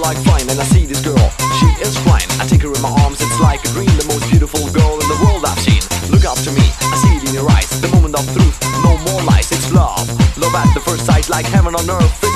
like fine, and I see this girl, she is fine. I take her in my arms, it's like a dream. The most beautiful girl in the world I've seen. Look up to me, I see it in your eyes. The moment of truth, no more lies, it's love. Love at the first sight, like heaven on earth.